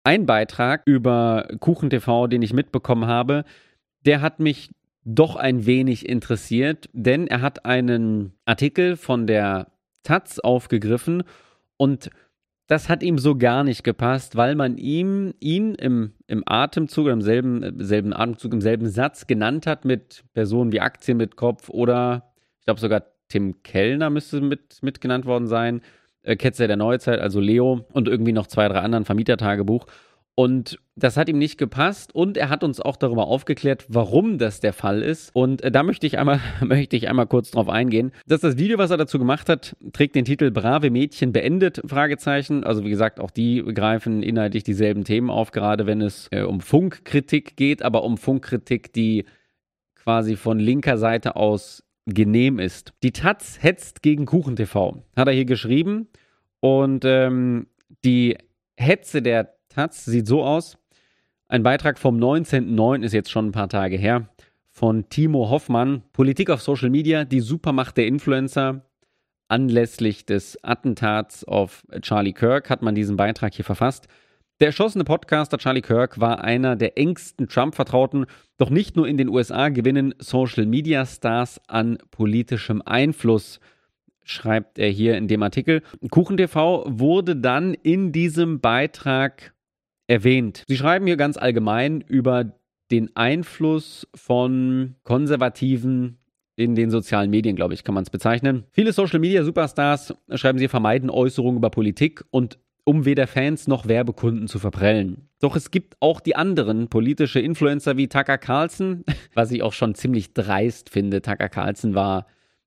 Ein Beitrag über KuchenTV, den ich mitbekommen habe, der hat mich doch ein wenig interessiert, denn er hat einen Artikel von der Taz aufgegriffen und das hat ihm so gar nicht gepasst, weil man ihn im Atemzug, im selben Atemzug, im selben Satz genannt hat mit Personen wie Aktien mit Kopf oder ich glaube sogar Tim Kellner müsste mit genannt worden sein, Ketzer der Neuzeit, also Leo und irgendwie noch 2, 3 anderen Vermietertagebuch. Und das hat ihm nicht gepasst und er hat uns auch darüber aufgeklärt, warum das der Fall ist. Und da möchte ich einmal kurz drauf eingehen. Das Video, was er dazu gemacht hat, trägt den Titel Brave Mädchen beendet, Fragezeichen. Also wie gesagt, auch die greifen inhaltlich dieselben Themen auf, gerade wenn es um Funkkritik geht, aber um Funkkritik, die quasi von linker Seite aus genehm ist. Die Taz hetzt gegen KuchenTV, hat er hier geschrieben. Und die Hetze der Taz sieht so aus. Ein Beitrag vom 19.09. ist jetzt schon ein paar Tage her. Von Timo Hoffmann. Politik auf Social Media, die Supermacht der Influencer. Anlässlich des Attentats auf Charlie Kirk hat man diesen Beitrag hier verfasst. Der erschossene Podcaster Charlie Kirk war einer der engsten Trump-Vertrauten. Doch nicht nur in den USA gewinnen Social-Media-Stars an politischem Einfluss, schreibt er hier in dem Artikel. KuchenTV wurde dann in diesem Beitrag erwähnt. Sie schreiben hier ganz allgemein über den Einfluss von Konservativen in den sozialen Medien, glaube ich, kann man es bezeichnen. Viele Social-Media-Superstars, schreiben sie, vermeiden Äußerungen über Politik und um weder Fans noch Werbekunden zu verprellen. Doch es gibt auch die anderen politische Influencer wie Tucker Carlson, was ich auch schon ziemlich dreist finde. Tucker Carlson war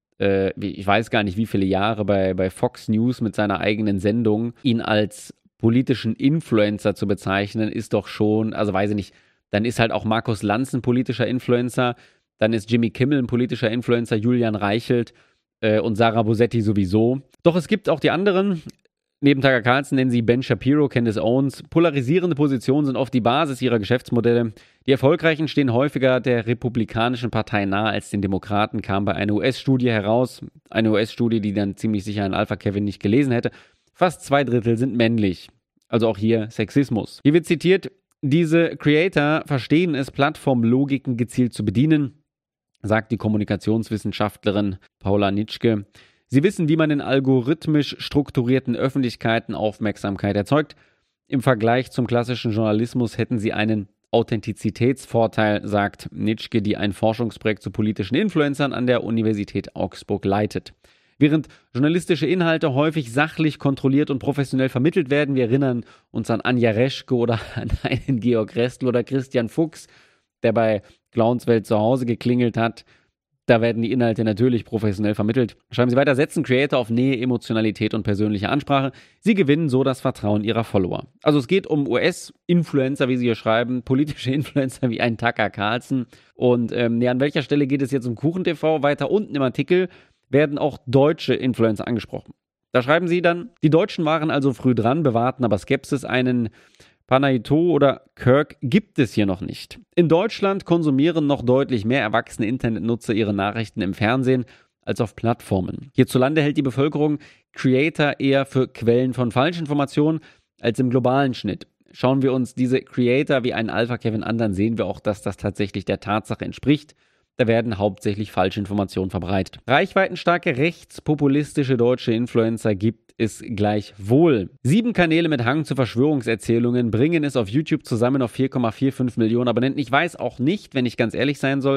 ich weiß gar nicht wie viele Jahre bei Fox News mit seiner eigenen Sendung. Ihn als politischen Influencer zu bezeichnen, ist doch schon, also weiß ich nicht, dann ist halt auch Markus Lanz ein politischer Influencer, dann ist Jimmy Kimmel ein politischer Influencer, Julian Reichelt und Sarah Bosetti sowieso. Doch es gibt auch die anderen. Neben Tucker Carlson nennen sie Ben Shapiro, Candace Owens. Polarisierende Positionen sind oft die Basis ihrer Geschäftsmodelle. Die Erfolgreichen stehen häufiger der Republikanischen Partei nahe als den Demokraten, kam bei einer US-Studie heraus. Eine US-Studie, die dann ziemlich sicher ein Alpha Kevin nicht gelesen hätte. Fast 2/3 sind männlich. Also auch hier Sexismus. Hier wird zitiert, diese Creator verstehen es, Plattformlogiken gezielt zu bedienen, sagt die Kommunikationswissenschaftlerin Paula Nitschke. Sie wissen, wie man in algorithmisch strukturierten Öffentlichkeiten Aufmerksamkeit erzeugt. Im Vergleich zum klassischen Journalismus hätten sie einen Authentizitätsvorteil, sagt Nitschke, die ein Forschungsprojekt zu politischen Influencern an der Universität Augsburg leitet. Während journalistische Inhalte häufig sachlich kontrolliert und professionell vermittelt werden, wir erinnern uns an Anja Reschke oder an einen Georg Restel oder Christian Fuchs, der bei Clownswelt zu Hause geklingelt hat, da werden die Inhalte natürlich professionell vermittelt. Schreiben Sie weiter, setzen Creator auf Nähe, Emotionalität und persönliche Ansprache. Sie gewinnen so das Vertrauen ihrer Follower. Also es geht um US-Influencer, wie Sie hier schreiben, politische Influencer wie ein Tucker Carlson. Und an welcher Stelle geht es jetzt um KuchenTV? Weiter unten im Artikel werden auch deutsche Influencer angesprochen. Da schreiben Sie dann, die Deutschen waren also früh dran, bewahrten aber Skepsis, einen Panaito oder Kirk gibt es hier noch nicht. In Deutschland konsumieren noch deutlich mehr erwachsene Internetnutzer ihre Nachrichten im Fernsehen als auf Plattformen. Hierzulande hält die Bevölkerung Creator eher für Quellen von Falschinformationen als im globalen Schnitt. Schauen wir uns diese Creator wie einen Alpha Kevin an, dann sehen wir auch, dass das tatsächlich der Tatsache entspricht. Da werden hauptsächlich Falschinformationen verbreitet. Reichweitenstarke rechtspopulistische deutsche Influencer gibt es gleichwohl. 7 Kanäle mit Hang zu Verschwörungserzählungen bringen es auf YouTube zusammen auf 4,45 Millionen Abonnenten. Ich weiß auch nicht, wenn ich ganz ehrlich sein soll,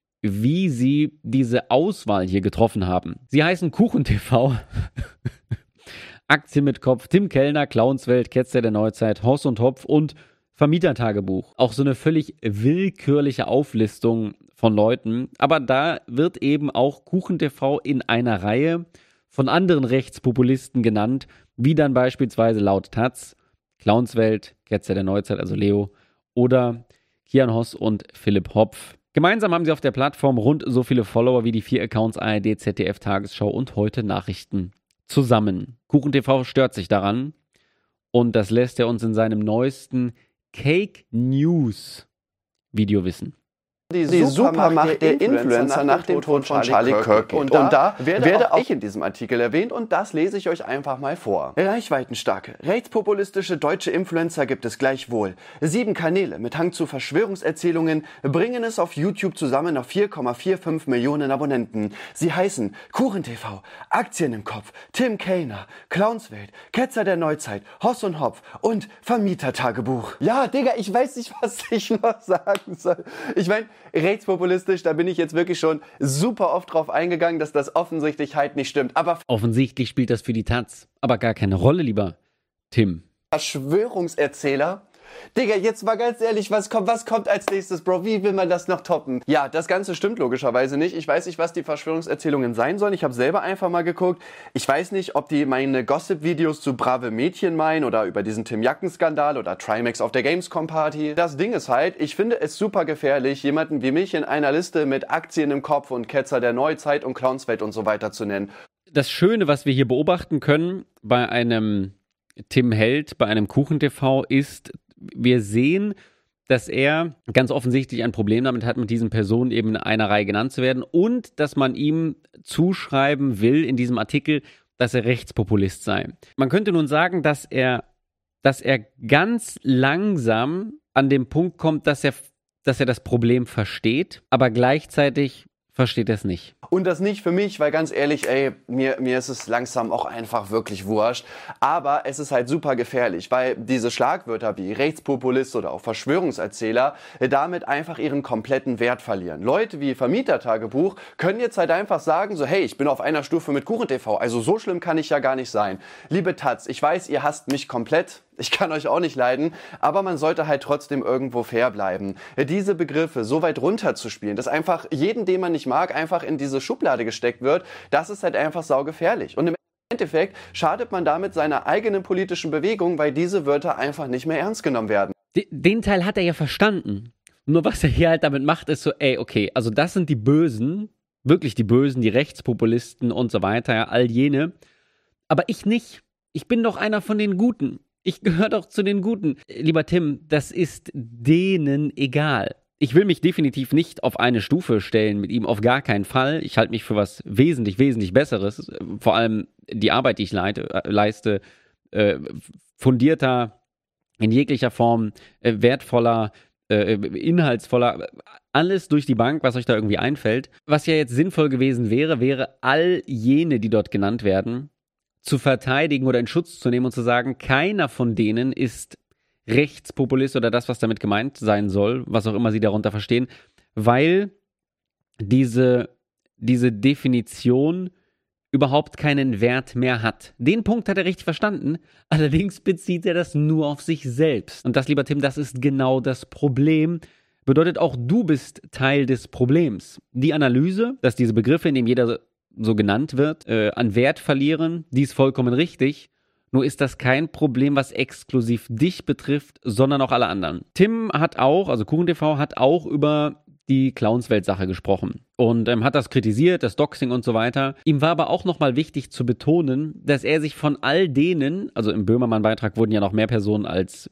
wie sie diese Auswahl hier getroffen haben. Sie heißen KuchenTV, Aktien mit Kopf, Tim Kellner, Clownswelt, Ketzer der Neuzeit, Hoss und Hopf und Vermietertagebuch. Auch so eine völlig willkürliche Auflistung von Leuten. Aber da wird eben auch KuchenTV in einer Reihe von anderen Rechtspopulisten genannt, wie dann beispielsweise laut Taz, Clownswelt, Ketzer der Neuzeit, also Leo, oder Kian Hoss und Philipp Hopf. Gemeinsam haben sie auf der Plattform rund so viele Follower wie die 4 Accounts ARD, ZDF, Tagesschau und Heute Nachrichten zusammen. KuchenTV stört sich daran und das lässt er uns in seinem neuesten Cake News Video wissen. die Supermacht der Influencer nach dem Tod von Charlie Kirk geht. Und da werde auch ich in diesem Artikel erwähnt und das lese ich euch einfach mal vor. Reichweitenstarke, rechtspopulistische deutsche Influencer gibt es gleichwohl. 7 Kanäle mit Hang zu Verschwörungserzählungen bringen es auf YouTube zusammen auf 4,45 Millionen Abonnenten. Sie heißen KuchenTV, Aktien im Kopf, Tim Kellner, Clownswelt, Ketzer der Neuzeit, Hoss und Hopf und Vermietertagebuch. Ja, Digga, ich weiß nicht, was ich noch sagen soll. Ich meine, rechtspopulistisch, da bin ich jetzt wirklich schon super oft drauf eingegangen, dass das offensichtlich halt nicht stimmt. Aber Offensichtlich spielt das für die Taz aber gar keine Rolle, lieber Tim. Verschwörungserzähler? Digga, jetzt mal ganz ehrlich, was kommt als nächstes, Bro? Wie will man das noch toppen? Ja, das Ganze stimmt logischerweise nicht. Ich weiß nicht, was die Verschwörungserzählungen sein sollen. Ich habe selber einfach mal geguckt. Ich weiß nicht, ob die meine Gossip-Videos zu brave Mädchen meinen oder über diesen Tim Jacken-Skandal oder Trimax auf der Gamescom-Party. Das Ding ist halt, ich finde es super gefährlich, jemanden wie mich in einer Liste mit Aktien im Kopf und Ketzer der Neuzeit und Clownswelt und so weiter zu nennen. Das Schöne, was wir hier beobachten können bei einem Tim Held, bei einem KuchenTV, ist, wir sehen, dass er ganz offensichtlich ein Problem damit hat, mit diesen Personen eben in einer Reihe genannt zu werden und dass man ihm zuschreiben will in diesem Artikel, dass er Rechtspopulist sei. Man könnte nun sagen, dass er ganz langsam an den Punkt kommt, dass er das Problem versteht, aber gleichzeitig versteht er es nicht. Und das nicht für mich, weil ganz ehrlich, mir ist es langsam auch einfach wirklich wurscht. Aber es ist halt super gefährlich, weil diese Schlagwörter wie Rechtspopulist oder auch Verschwörungserzähler damit einfach ihren kompletten Wert verlieren. Leute wie Vermietertagebuch können jetzt halt einfach sagen, so hey, ich bin auf einer Stufe mit KuchenTV, also so schlimm kann ich ja gar nicht sein. Liebe Taz, ich weiß, ihr hasst mich komplett. Ich kann euch auch nicht leiden, aber man sollte halt trotzdem irgendwo fair bleiben. Diese Begriffe so weit runterzuspielen, dass einfach jeden, den man nicht mag, einfach in diese Schublade gesteckt wird, das ist halt einfach saugefährlich. Und im Endeffekt schadet man damit seiner eigenen politischen Bewegung, weil diese Wörter einfach nicht mehr ernst genommen werden. Den Teil hat er ja verstanden. Nur was er hier halt damit macht, ist so, okay, also das sind die Bösen, wirklich die Bösen, die Rechtspopulisten und so weiter, ja, all jene. Aber ich nicht. Ich bin doch einer von den Guten. Ich gehöre doch zu den Guten. Lieber Tim, das ist denen egal. Ich will mich definitiv nicht auf eine Stufe stellen mit ihm, auf gar keinen Fall. Ich halte mich für was wesentlich, wesentlich Besseres. Vor allem die Arbeit, die ich leiste, fundierter, in jeglicher Form, wertvoller, inhaltsvoller, alles durch die Bank, was euch da irgendwie einfällt. Was ja jetzt sinnvoll gewesen wäre all jene, die dort genannt werden, zu verteidigen oder in Schutz zu nehmen und zu sagen, keiner von denen ist Rechtspopulist oder das, was damit gemeint sein soll, was auch immer sie darunter verstehen, weil diese Definition überhaupt keinen Wert mehr hat. Den Punkt hat er richtig verstanden, allerdings bezieht er das nur auf sich selbst. Und das, lieber Tim, das ist genau das Problem. Bedeutet, auch du bist Teil des Problems. Die Analyse, dass diese Begriffe, in denen jeder so genannt wird, an Wert verlieren, die ist vollkommen richtig. Nur ist das kein Problem, was exklusiv dich betrifft, sondern auch alle anderen. Tim hat auch, also KuchenTV hat auch über die Clownswelt-Sache gesprochen und hat das kritisiert, das Doxing und so weiter. Ihm war aber auch nochmal wichtig zu betonen, dass er sich von all denen, also im Böhmermann-Beitrag wurden ja noch mehr Personen als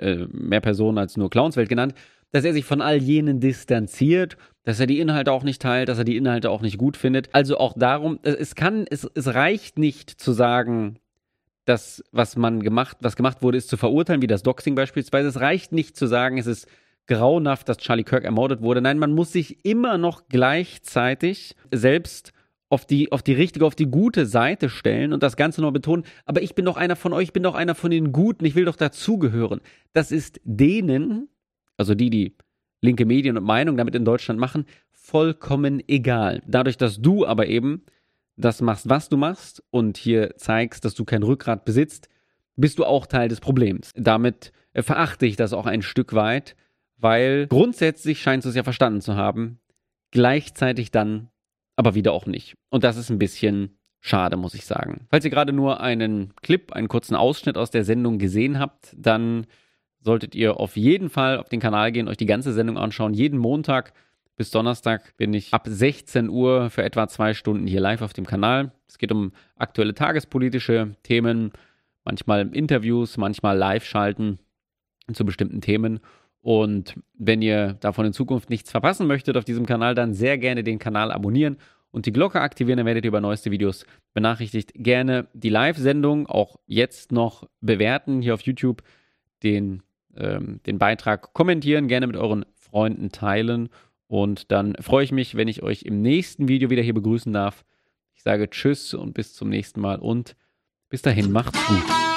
nur Clownswelt genannt, dass er sich von all jenen distanziert, dass er die Inhalte auch nicht teilt, dass er die Inhalte auch nicht gut findet. Also auch darum, es reicht nicht zu sagen, dass was gemacht wurde, ist zu verurteilen, wie das Doxing beispielsweise. Es reicht nicht zu sagen, es ist grauenhaft, dass Charlie Kirk ermordet wurde. Nein, man muss sich immer noch gleichzeitig selbst auf die richtige, auf die gute Seite stellen und das Ganze noch betonen. Aber ich bin doch einer von euch, ich bin doch einer von den Guten, ich will doch dazugehören. Das ist denen, also die linke Medien und Meinung damit in Deutschland machen, vollkommen egal. Dadurch, dass du aber eben das machst, was du machst und hier zeigst, dass du kein Rückgrat besitzt, bist du auch Teil des Problems. Damit verachte ich das auch ein Stück weit, weil grundsätzlich scheinst du es ja verstanden zu haben, gleichzeitig dann aber wieder auch nicht. Und das ist ein bisschen schade, muss ich sagen. Falls ihr gerade nur einen kurzen Ausschnitt aus der Sendung gesehen habt, dann solltet ihr auf jeden Fall auf den Kanal gehen, euch die ganze Sendung anschauen. Jeden Montag bis Donnerstag bin ich ab 16 Uhr für etwa 2 Stunden hier live auf dem Kanal. Es geht um aktuelle tagespolitische Themen, manchmal Interviews, manchmal Live-Schalten zu bestimmten Themen. Und wenn ihr davon in Zukunft nichts verpassen möchtet auf diesem Kanal, dann sehr gerne den Kanal abonnieren und die Glocke aktivieren, dann werdet ihr über neueste Videos benachrichtigt. Gerne die Live-Sendung auch jetzt noch bewerten hier auf YouTube, den Beitrag kommentieren, gerne mit euren Freunden teilen und dann freue ich mich, wenn ich euch im nächsten Video wieder hier begrüßen darf. Ich sage Tschüss und bis zum nächsten Mal und bis dahin macht's gut.